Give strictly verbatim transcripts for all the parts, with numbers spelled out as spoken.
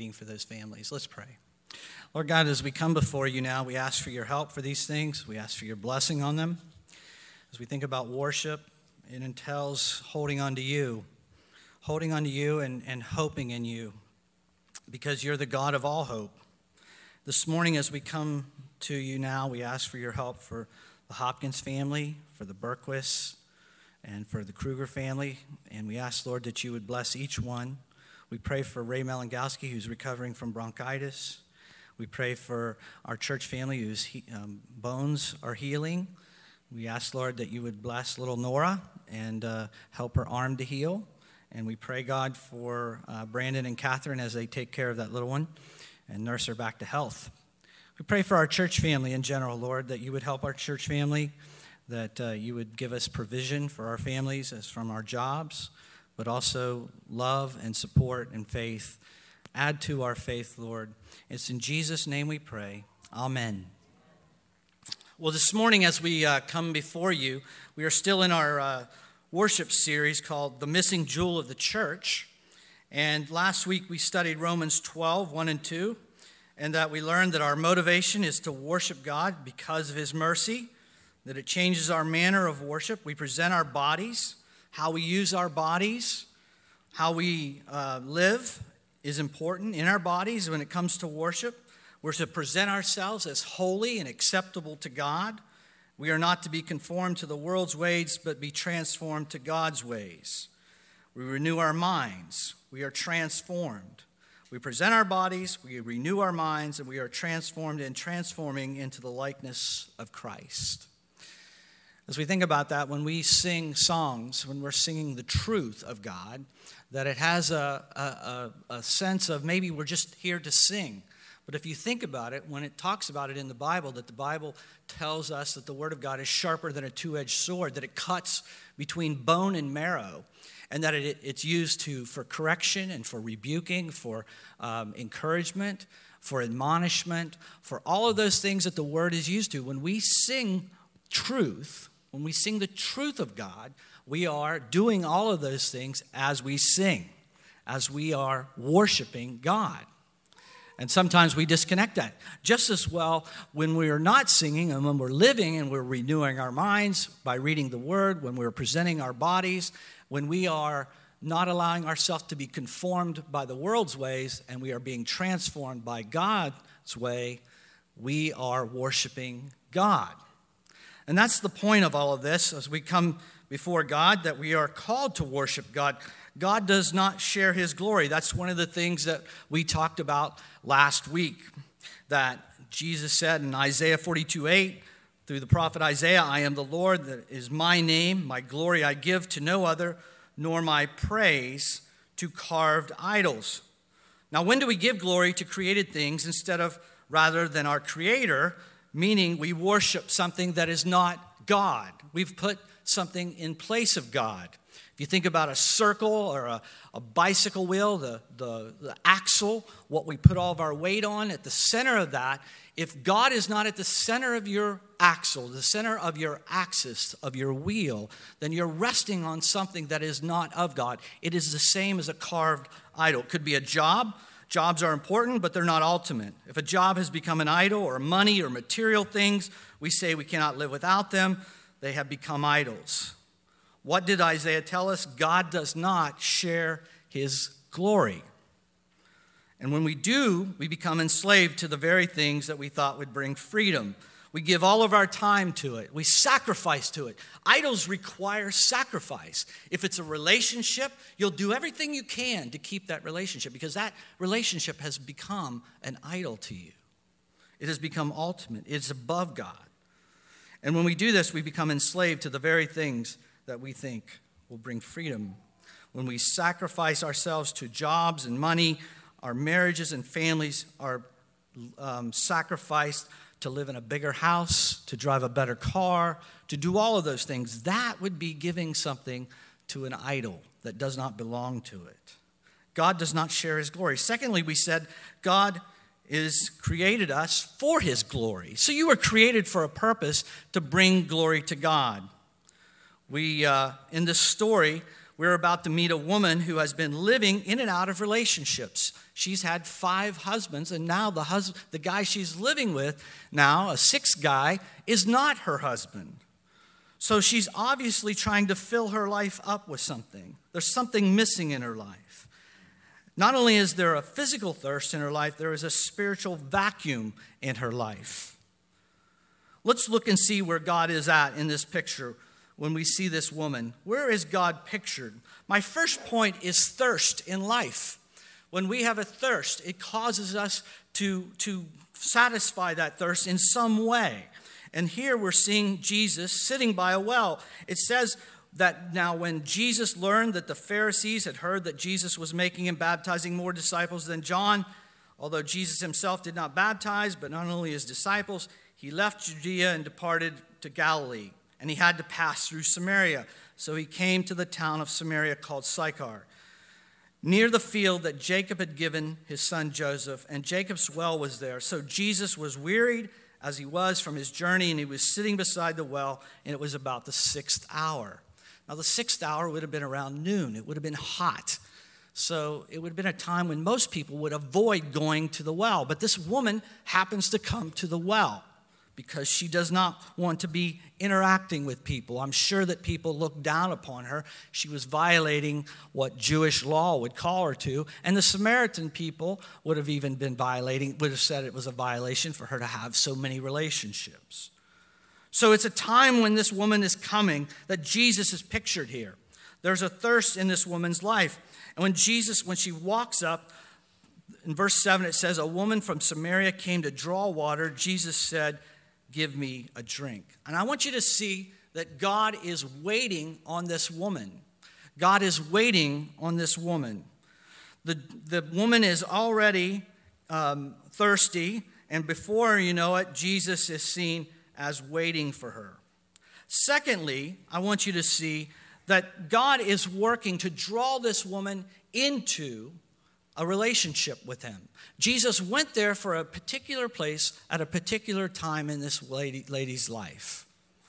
for those families. Let's pray. Lord God, as we come before you now, we ask for your help for these things. We ask for your blessing on them. As we think about worship, it entails holding on to you, holding on to you and, and hoping in you, because you're the God of all hope. This morning, as we come to you now, we ask for your help for the Hopkins family, for the Berquist, and for the Kruger family. And we ask, Lord, that you would bless each one. We pray for Ray Malingowski, who's recovering from bronchitis. We pray for our church family whose he, um, bones are healing. We ask, Lord, that you would bless little Nora and uh, help her arm to heal. And we pray, God, for uh, Brandon and Catherine as they take care of that little one and nurse her back to health. We pray for our church family in general, Lord, that you would help our church family, that uh, you would give us provision for our families as from our jobs, but also love and support and faith. Add to our faith, Lord. It's in Jesus' name we pray. Amen. Well, this morning as we uh, come before you, we are still in our uh, worship series called The Missing Jewel of the Church. And last week we studied Romans twelve, one and two, and that we learned that our motivation is to worship God because of his mercy, that it changes our manner of worship. We present our bodies, how we use our bodies, how we uh, live is important in our bodies when it comes to worship. We're to present ourselves as holy and acceptable to God. We are not to be conformed to the world's ways, but be transformed to God's ways. We renew our minds. We are transformed. We present our bodies, we renew our minds, and we are transformed and transforming into the likeness of Christ. As we think about that, when we sing songs, when we're singing the truth of God, that it has a, a, a sense of maybe we're just here to sing. But if you think about it, when it talks about it in the Bible, that the Bible tells us that the Word of God is sharper than a two-edged sword, that it cuts between bone and marrow, and that it, it's used to for correction and for rebuking, for um, encouragement, for admonishment, for all of those things that the Word is used to. When we sing truth, when we sing the truth of God, we are doing all of those things as we sing, as we are worshiping God. And sometimes we disconnect that. Just as well when we are not singing and when we're living and we're renewing our minds by reading the Word, when we're presenting our bodies, when we are not allowing ourselves to be conformed by the world's ways and we are being transformed by God's way, we are worshiping God. And that's the point of all of this as we come before God, that we are called to worship God. God does not share his glory. That's one of the things that we talked about last week, that Jesus said in Isaiah forty-two eight, through the prophet Isaiah, I am the Lord, that is my name, my glory I give to no other, nor my praise to carved idols. Now, when do we give glory to created things instead of rather than our Creator? Meaning we worship something that is not God. We've put something in place of God. If you think about a circle or a, a bicycle wheel, the, the, the axle, what we put all of our weight on, at the center of that, if God is not at the center of your axle, the center of your axis, of your wheel, then you're resting on something that is not of God. It is the same as a carved idol. It could be a job. Jobs are important, but they're not ultimate. If a job has become an idol or money or material things, we say we cannot live without them. They have become idols. What did Isaiah tell us? God does not share his glory. And when we do, we become enslaved to the very things that we thought would bring freedom. We give all of our time to it. We sacrifice to it. Idols require sacrifice. If it's a relationship, you'll do everything you can to keep that relationship because that relationship has become an idol to you. It has become ultimate. It's above God. And when we do this, we become enslaved to the very things that we think will bring freedom. When we sacrifice ourselves to jobs and money, our marriages and families are um, sacrificed to live in a bigger house, to drive a better car, to do all of those things. That would be giving something to an idol that does not belong to it. God does not share his glory. Secondly, we said God is created us for his glory. So you were created for a purpose to bring glory to God. We, uh, in this story, We're about to meet a woman who has been living in and out of relationships. She's had five husbands, and now the hus- the guy she's living with now, a sixth guy, is not her husband. So she's obviously trying to fill her life up with something. There's something missing in her life. Not only is there a physical thirst in her life, there is a spiritual vacuum in her life. Let's look and see where God is at in this picture when we see this woman. Where is God pictured? My first point is thirst in life. When we have a thirst, it causes us to, to satisfy that thirst in some way. And here we're seeing Jesus sitting by a well. It says that now when Jesus learned that the Pharisees had heard that Jesus was making and baptizing more disciples than John, although Jesus himself did not baptize, but not only his disciples, he left Judea and departed to Galilee. And he had to pass through Samaria. So he came to the town of Samaria called Sychar, near the field that Jacob had given his son Joseph, and Jacob's well was there. So Jesus was wearied as he was from his journey, and he was sitting beside the well, and it was about the sixth hour. Now, the sixth hour would have been around noon. It would have been hot. So it would have been a time when most people would avoid going to the well. But this woman happens to come to the well because she does not want to be interacting with people. I'm sure that people looked down upon her. She was violating what Jewish law would call her to. And the Samaritan people would have even been violating, would have said it was a violation for her to have so many relationships. So it's a time when this woman is coming that Jesus is pictured here. There's a thirst in this woman's life. And when Jesus, when she walks up, in verse seven it says, a woman from Samaria came to draw water. Jesus said, give me a drink. And I want you to see that God is waiting on this woman. God is waiting on this woman. The, the woman is already um, thirsty, and before you know it, Jesus is seen as waiting for her. Secondly, I want you to see that God is working to draw this woman into a relationship with him. Jesus went there for a particular place at a particular time in this lady, lady's life.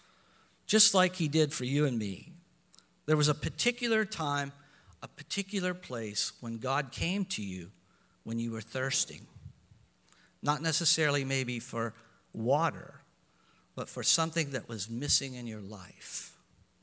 Just like he did for you and me. There was a particular time, a particular place when God came to you when you were thirsting. Not necessarily maybe for water, but for something that was missing in your life.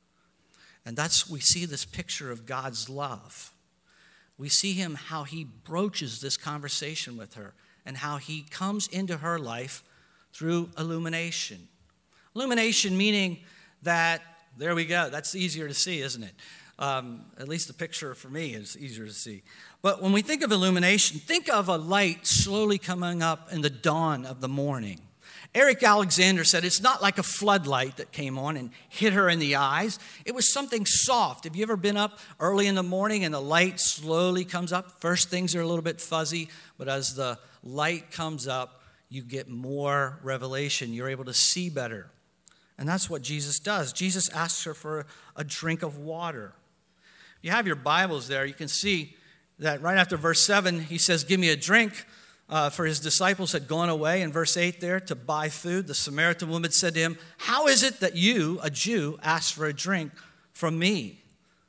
And that's, we see this picture of God's love. We see him, how he broaches this conversation with her and how he comes into her life through illumination. Illumination meaning that, there we go, that's easier to see, isn't it? Um, at least the picture for me is easier to see. But when we think of illumination, think of a light slowly coming up in the dawn of the morning. Eric Alexander said it's not like a floodlight that came on and hit her in the eyes. It was something soft. Have you ever been up early in the morning and the light slowly comes up? First things are a little bit fuzzy, but as the light comes up, you get more revelation. You're able to see better. And that's what Jesus does. Jesus asks her for a drink of water. If you have your Bibles there, you can see that right after verse seven, he says, give me a drink. Uh, for his disciples had gone away in verse eight there to buy food. The Samaritan woman said to him, how is it that you, a Jew, ask for a drink from me,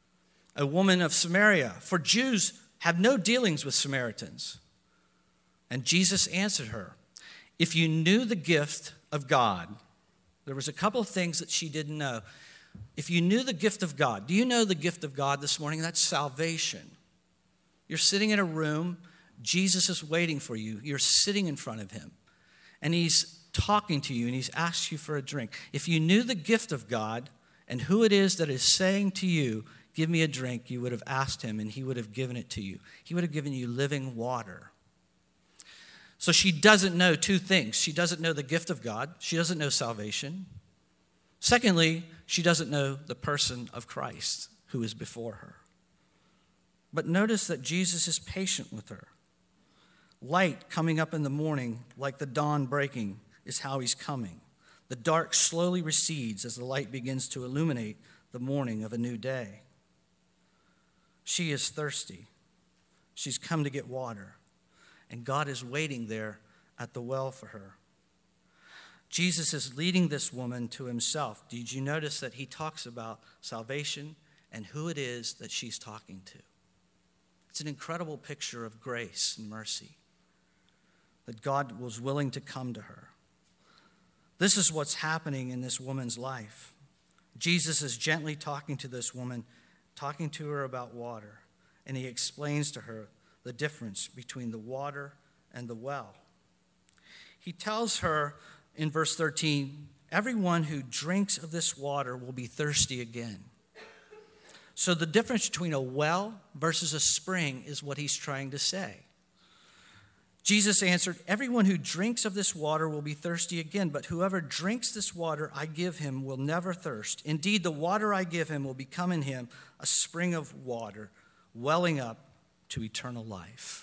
a woman of Samaria? For Jews have no dealings with Samaritans. And Jesus answered her, if you knew the gift of God, there was a couple of things that she didn't know. If you knew the gift of God, do you know the gift of God this morning? That's salvation. You're sitting in a room. Jesus is waiting for you. You're sitting in front of him. And he's talking to you and he's asked you for a drink. If you knew the gift of God and who it is that is saying to you, give me a drink, you would have asked him and he would have given it to you. He would have given you living water. So she doesn't know two things. She doesn't know the gift of God. She doesn't know salvation. Secondly, she doesn't know the person of Christ who is before her. But notice that Jesus is patient with her. Light coming up in the morning, like the dawn breaking, is how he's coming. The dark slowly recedes as the light begins to illuminate the morning of a new day. She is thirsty. She's come to get water. And God is waiting there at the well for her. Jesus is leading this woman to himself. Did you notice that he talks about salvation and who it is that she's talking to. It's an incredible picture of grace and mercy, that God was willing to come to her. This is what's happening in this woman's life. Jesus is gently talking to this woman, talking to her about water, and he explains to her the difference between the water and the well. He tells her in verse thirteen, everyone who drinks of this water will be thirsty again. So the difference between a well versus a spring is what he's trying to say. Jesus answered, everyone who drinks of this water will be thirsty again, but whoever drinks this water I give him will never thirst. Indeed, the water I give him will become in him a spring of water, welling up to eternal life.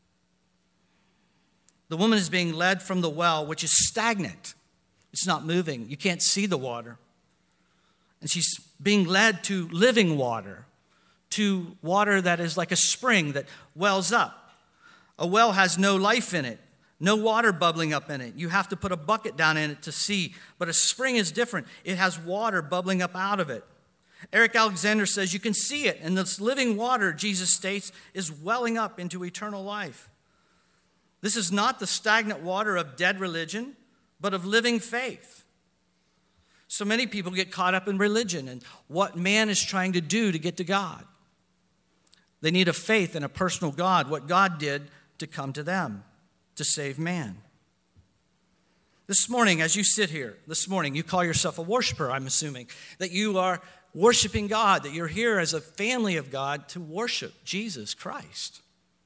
The woman is being led from the well, which is stagnant. It's not moving. You can't see the water. And she's being led to living water, to water that is like a spring that wells up. A well has no life in it, no water bubbling up in it. You have to put a bucket down in it to see. But a spring is different. It has water bubbling up out of it. Eric Alexander says you can see it, and this living water, Jesus states, is welling up into eternal life. This is not the stagnant water of dead religion, but of living faith. So many people get caught up in religion and what man is trying to do to get to God. They need a faith in a personal God, what God did to come to them, to save man. This morning, as you sit here, this morning, you call yourself a worshiper, I'm assuming, that you are worshiping God, that you're here as a family of God to worship Jesus Christ.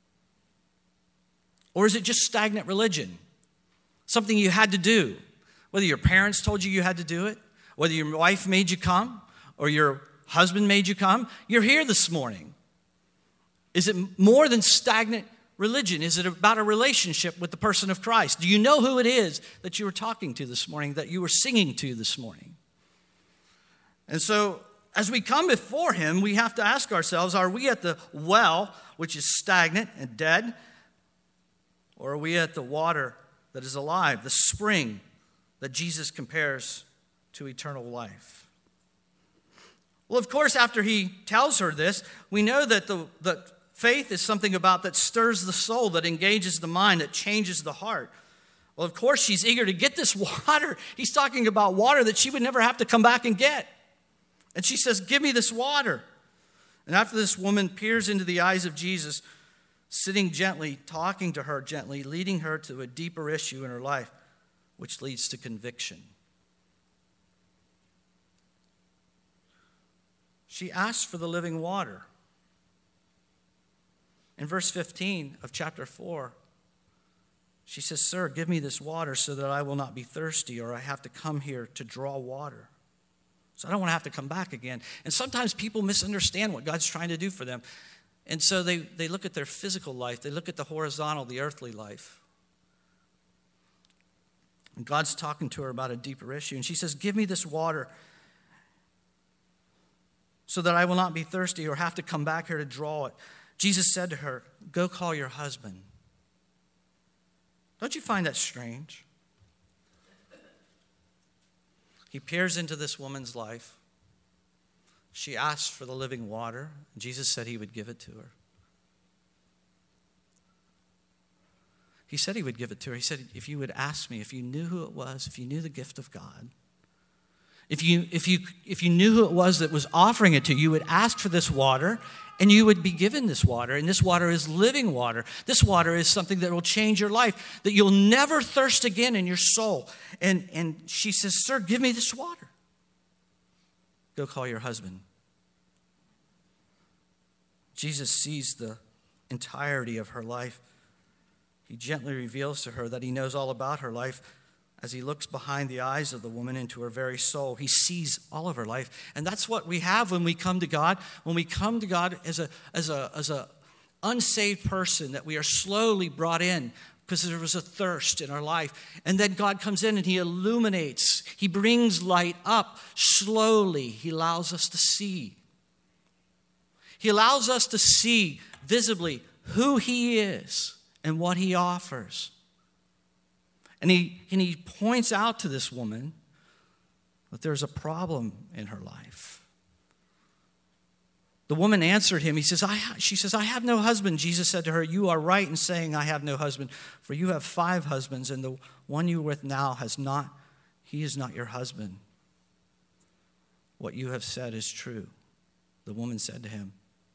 Or is it just stagnant religion? Something you had to do, whether your parents told you you had to do it, whether your wife made you come, or your husband made you come, you're here this morning. Is it more than stagnant religion? Is it about a relationship with the person of Christ? Do you know who it is that you were talking to this morning, that you were singing to this morning? And so, as we come before him, we have to ask ourselves, are we at the well, which is stagnant and dead, or are we at the water that is alive, the spring that Jesus compares to eternal life? Well, of course, after he tells her this, we know that the, the faith is something about that stirs the soul, that engages the mind, that changes the heart. Well, of course, she's eager to get this water. He's talking about water that she would never have to come back and get. And she says, give me this water. And after this woman peers into the eyes of Jesus, sitting gently, talking to her gently, leading her to a deeper issue in her life, which leads to conviction. She asks for the living water. In verse fifteen of chapter four, she says, sir, give me this water so that I will not be thirsty, or I have to come here to draw water. So I don't want to have to come back again. And sometimes people misunderstand what God's trying to do for them. And so they, they look at their physical life. They look at the horizontal, the earthly life. And God's talking to her about a deeper issue. And she says, give me this water so that I will not be thirsty or have to come back here to draw it. Jesus said to her, go call your husband. Don't you find that strange? He peers into this woman's life. She asks for the living water. Jesus said he would give it to her. He said he would give it to her. He said, if you would ask me, if you knew who it was, if you knew the gift of God, if you, if you, if you knew who it was that was offering it to you, you would ask for this water, and you would be given this water. And this water is living water. This water is something that will change your life, that you'll never thirst again in your soul. And, and she says, sir, give me this water. Go call your husband. Jesus sees the entirety of her life. He gently reveals to her that he knows all about her life. As he looks behind the eyes of the woman into her very soul, he sees all of her life. And that's what we have when we come to God. When we come to God as a as a as a unsaved person, that we are slowly brought in because there was a thirst in our life. And then God comes in and he illuminates. He brings light up slowly. He allows us to see. He allows us to see visibly who he is and what he offers. And he, and he points out to this woman that there's a problem in her life. The woman answered him. He says, I, she says, I have no husband. Jesus said to her, you are right in saying I have no husband, for you have five husbands, and the one you are with now has not, he is not your husband. What you have said is true. The woman said to him.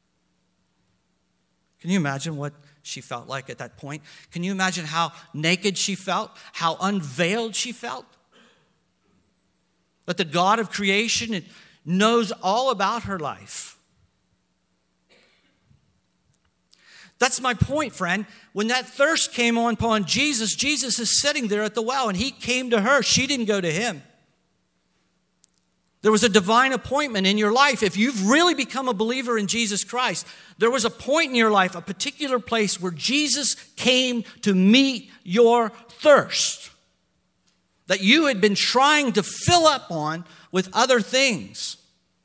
Can you imagine what she felt like at that point? Can you imagine how naked she felt? How unveiled she felt? That the God of creation knows all about her life. That's my point, friend. When that thirst came on upon Jesus, Jesus is sitting there at the well, and he came to her. She didn't go to him. There was a divine appointment in your life. If you've really become a believer in Jesus Christ, there was a point in your life, a particular place where Jesus came to meet your thirst that you had been trying to fill up on with other things.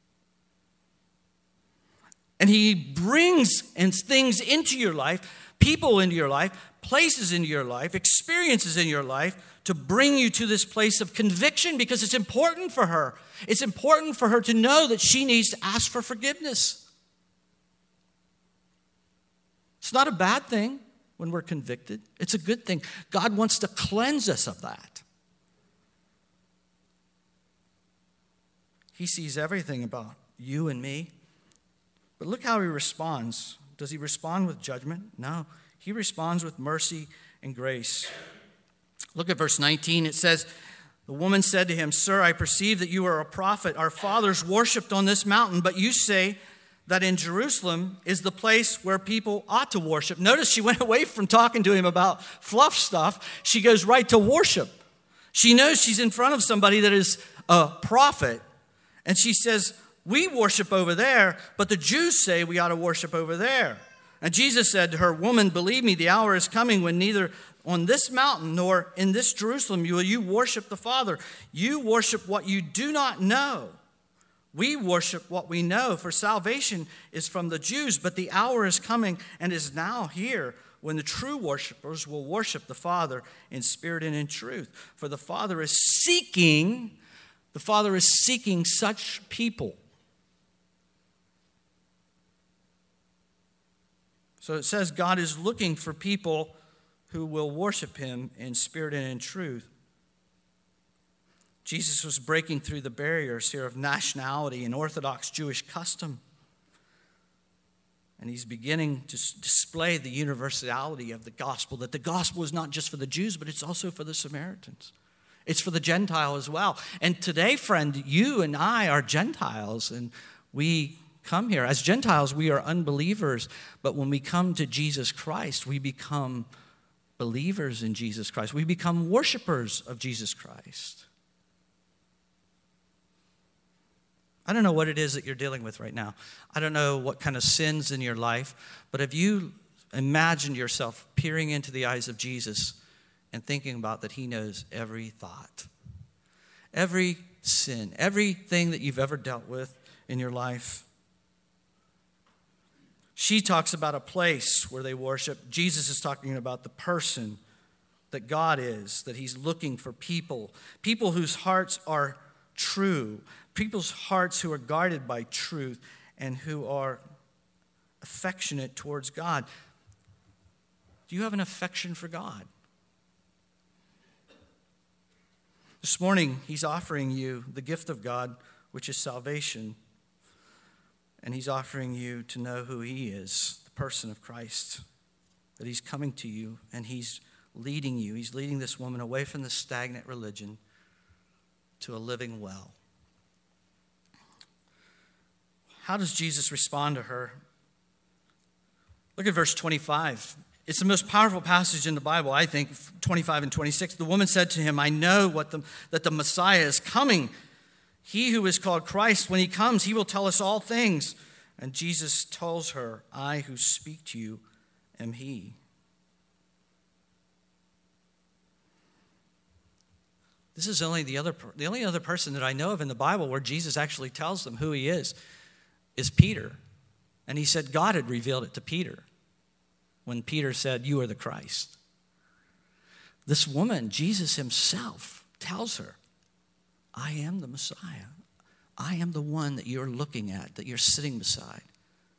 And he brings things into your life, people into your life, places into your life, experiences in your life to bring you to this place of conviction, because it's important for her. It's important for her to know that she needs to ask for forgiveness. It's not a bad thing when we're convicted. It's a good thing. God wants to cleanse us of that. He sees everything about you and me. But look how he responds. Does he respond with judgment? No. He responds with mercy and grace. Look at verse nineteen. It says, the woman said to him, Sir, I perceive that you are a prophet. Our fathers worshipped on this mountain, but you say that in Jerusalem is the place where people ought to worship. Notice she went away from talking to him about fluff stuff. She goes right to worship. She knows she's in front of somebody that is a prophet. And she says, we worship over there, but the Jews say we ought to worship over there. And Jesus said to her, Woman, believe me, the hour is coming when neither on this mountain nor in this Jerusalem will you worship the Father. You worship what you do not know. We worship what we know, for salvation is from the Jews. But the hour is coming and is now here when the true worshipers will worship the Father in spirit and in truth. For the Father is seeking, the Father is seeking such people. So it says God is looking for people who will worship him in spirit and in truth. Jesus was breaking through the barriers here of nationality and Orthodox Jewish custom. And he's beginning to display the universality of the gospel, that the gospel is not just for the Jews, but it's also for the Samaritans. It's for the Gentile as well. And today, friend, you and I are Gentiles, and we come here. As Gentiles, we are unbelievers, but when we come to Jesus Christ, we become believers in Jesus Christ. We become worshipers of Jesus Christ. I don't know what it is that you're dealing with right now. I don't know what kind of sins in your life, but if you imagine yourself peering into the eyes of Jesus and thinking about that he knows every thought, every sin, everything that you've ever dealt with in your life. She talks about a place where they worship. Jesus is talking about the person that God is, that he's looking for people, people whose hearts are true, people's hearts who are guarded by truth and who are affectionate towards God. Do you have an affection for God? This morning, he's offering you the gift of God, which is salvation. And he's offering you to know who he is, the person of Christ, that he's coming to you and he's leading you. He's leading this woman away from the stagnant religion to a living well. How does Jesus respond to her? Look at verse twenty-five. It's the most powerful passage in the Bible, I think, twenty-five and twenty-six. The woman said to him, I know what the, that the Messiah is coming. He who is called Christ, when he comes, he will tell us all things. And Jesus tells her, I who speak to you am he. This is only the other the only other person that I know of in the Bible where Jesus actually tells them who he is, is Peter. And he said God had revealed it to Peter when Peter said, you are the Christ. This woman, Jesus himself, tells her, I am the Messiah. I am the one that you're looking at, that you're sitting beside.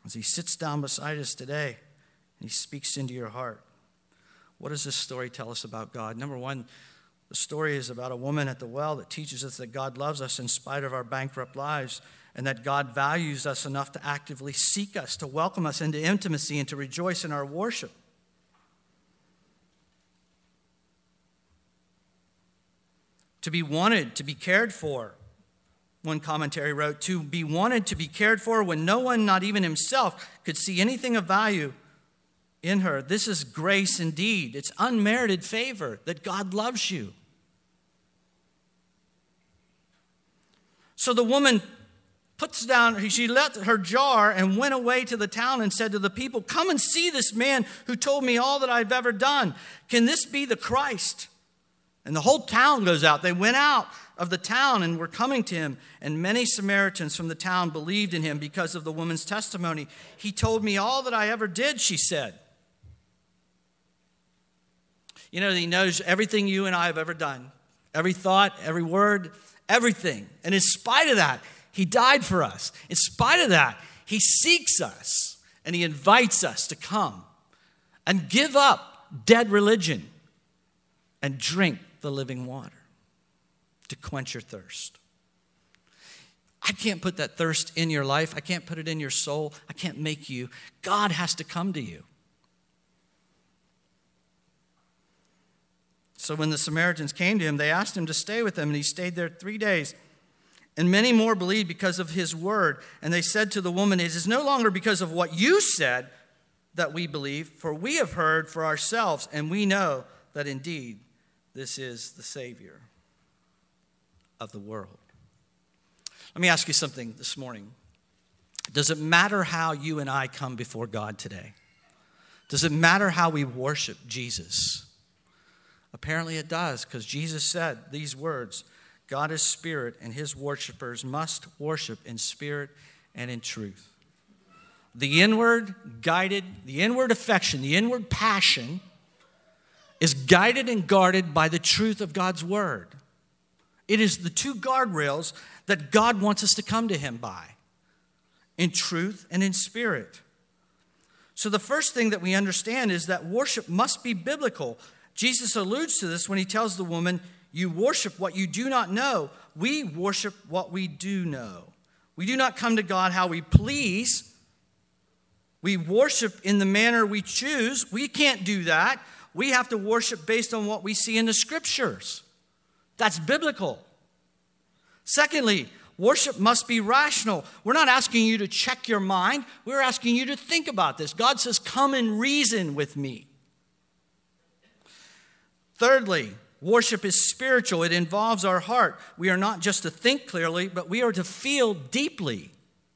as he sits down beside us today and he speaks into your heart. What does this story tell us about God? Number one, the story is about a woman at the well that teaches us that God loves us in spite of our bankrupt lives, and that God values us enough to actively seek us, to welcome us into intimacy, and to rejoice in our worship. To be wanted, to be cared for. One commentary wrote, to be wanted, to be cared for when no one, not even himself, could see anything of value in her. This is grace indeed. It's unmerited favor that God loves you. So the woman puts down, she left her jar and went away to the town and said to the people, come and see this man who told me all that I've ever done. Can this be the Christ? And the whole town goes out. They went out of the town and were coming to him. And many Samaritans from the town believed in him because of the woman's testimony. He told me all that I ever did, she said. You know, he knows everything you and I have ever done. Every thought, every word, everything. And in spite of that, he died for us. In spite of that, he seeks us and he invites us to come and give up dead religion and drink the living water to quench your thirst. I can't put that thirst in your life. I can't put it in your soul. I can't make you. God has to come to you. So when the Samaritans came to him, they asked him to stay with them, and he stayed there three days. And many more believed because of his word. And they said to the woman, it is no longer because of what you said that we believe, for we have heard for ourselves, and we know that indeed this is the Savior of the world. Let me ask you something this morning. Does it matter how you and I come before God today? Does it matter how we worship Jesus? Apparently it does, because Jesus said these words, God is spirit, and his worshipers must worship in spirit and in truth. The inward guided, the inward affection, the inward passion is guided and guarded by the truth of God's word. It is the two guardrails that God wants us to come to him by, in truth and in spirit. So the first thing that we understand is that worship must be biblical. Jesus alludes to this when he tells the woman, you worship what you do not know. We worship what we do know. We do not come to God how we please. We worship in the manner we choose. We can't do that. We have to worship based on what we see in the scriptures. That's biblical. Secondly, worship must be rational. We're not asking you to check your mind. We're asking you to think about this. God says, come and reason with me. Thirdly, worship is spiritual. It involves our heart. We are not just to think clearly, but we are to feel deeply.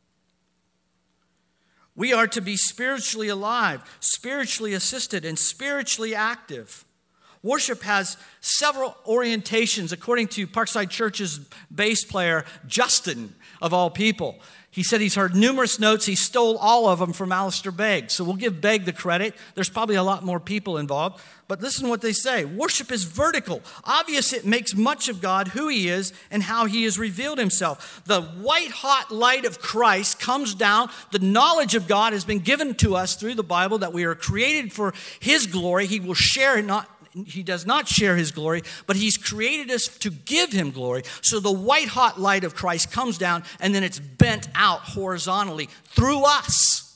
We are to be spiritually alive, spiritually assisted, and spiritually active. Worship has several orientations, according to Parkside Church's bass player, Justin, of all people. He said he's heard numerous notes. He stole all of them from Alistair Begg. So we'll give Begg the credit. There's probably a lot more people involved. But listen to what they say. Worship is vertical. Obvious, it makes much of God, who he is, and how he has revealed himself. The white-hot light of Christ comes down. The knowledge of God has been given to us through the Bible, that we are created for his glory. He will share it, not He does not share his glory, but he's created us to give him glory. So the white-hot light of Christ comes down, and then it's bent out horizontally through us.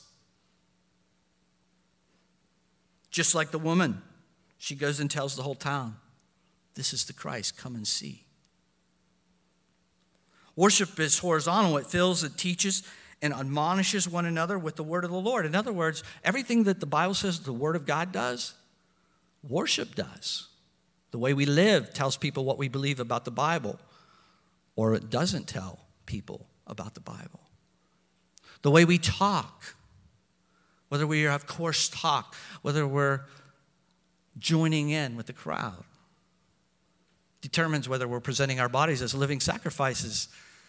Just like the woman, she goes and tells the whole town, this is the Christ, come and see. Worship is horizontal. It fills, it teaches, and admonishes one another with the word of the Lord. In other words, everything that the Bible says the word of God does, worship does. The way we live tells people what we believe about the Bible, or it doesn't tell people about the Bible. The way we talk, whether we have coarse talk, whether we're joining in with the crowd, determines whether we're presenting our bodies as living sacrifices.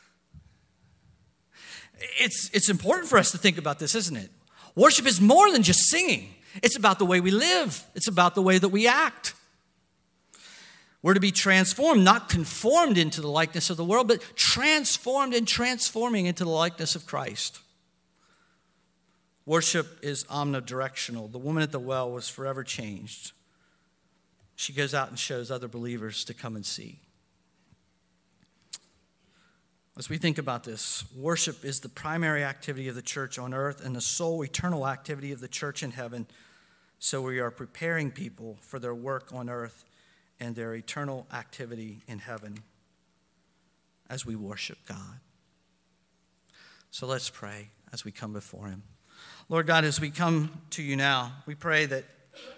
It's, it's important for us to think about this, isn't it? Worship is more than just singing. It's about the way we live. It's about the way that we act. We're to be transformed, not conformed into the likeness of the world, but transformed and transforming into the likeness of Christ. Worship is omnidirectional. The woman at the well was forever changed. She goes out and shows other believers to come and see. As we think about this, worship is the primary activity of the church on earth and the sole eternal activity of the church in heaven. So we are preparing people for their work on earth and their eternal activity in heaven as we worship God. So let's pray as we come before him. Lord God, as we come to you now, we pray that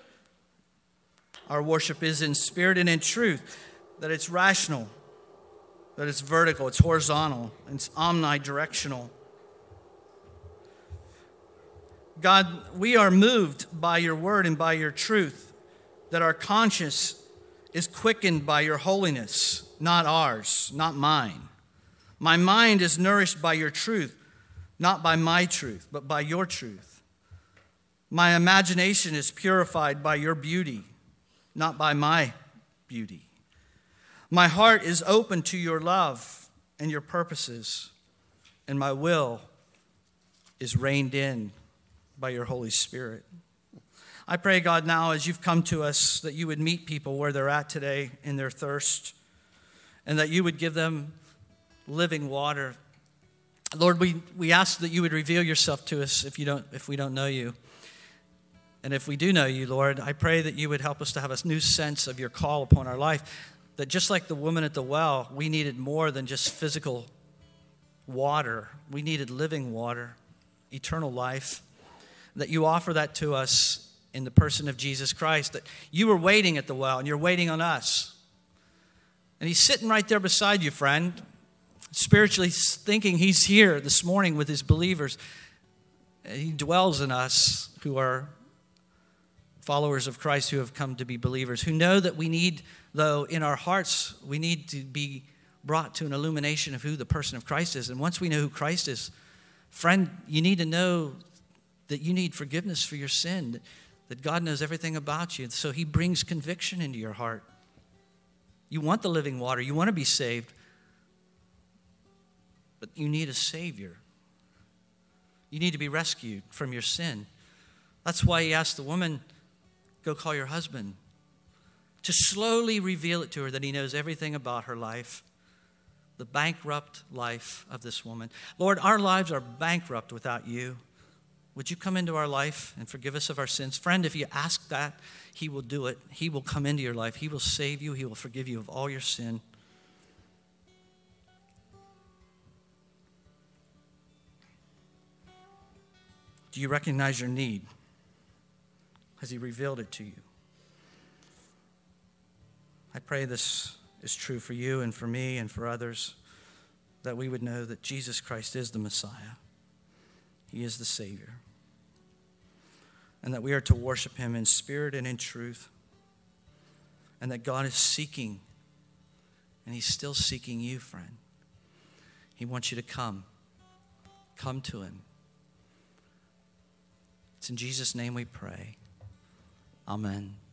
our worship is in spirit and in truth, that it's rational, that it's vertical, it's horizontal, and it's omnidirectional. God, we are moved by your word and by your truth, that our conscience is quickened by your holiness, not ours, not mine. My mind is nourished by your truth, not by my truth, but by your truth. My imagination is purified by your beauty, not by my beauty. My heart is open to your love and your purposes, and my will is reined in by your Holy Spirit. I pray, God, now as you've come to us, that you would meet people where they're at today in their thirst, and that you would give them living water. Lord, we, we ask that you would reveal yourself to us if you don't, if we don't know you. And if we do know you, Lord, I pray that you would help us to have a new sense of your call upon our life, that just like the woman at the well, we needed more than just physical water. We needed living water, eternal life, that you offer that to us in the person of Jesus Christ, that you were waiting at the well and you're waiting on us. And he's sitting right there beside you, friend, spiritually thinking he's here this morning with his believers. He dwells in us who are followers of Christ, who have come to be believers, who know that we need, though, in our hearts, we need to be brought to an illumination of who the person of Christ is. And once we know who Christ is, friend, you need to know that you need forgiveness for your sin, that God knows everything about you. So he brings conviction into your heart. You want the living water. You want to be saved. But you need a Savior. You need to be rescued from your sin. That's why he asked the woman, go call your husband, to slowly reveal it to her that he knows everything about her life, the bankrupt life of this woman. Lord, our lives are bankrupt without you. Would you come into our life and forgive us of our sins? Friend, if you ask that, he will do it. He will come into your life. He will save you. He will forgive you of all your sin. Do you recognize your need? Has he revealed it to you? I pray this is true for you and for me and for others, that we would know that Jesus Christ is the Messiah. He is the Savior. And that we are to worship him in spirit and in truth. And that God is seeking, and he's still seeking you, friend. He wants you to come. Come to him. It's in Jesus' name we pray. Amen.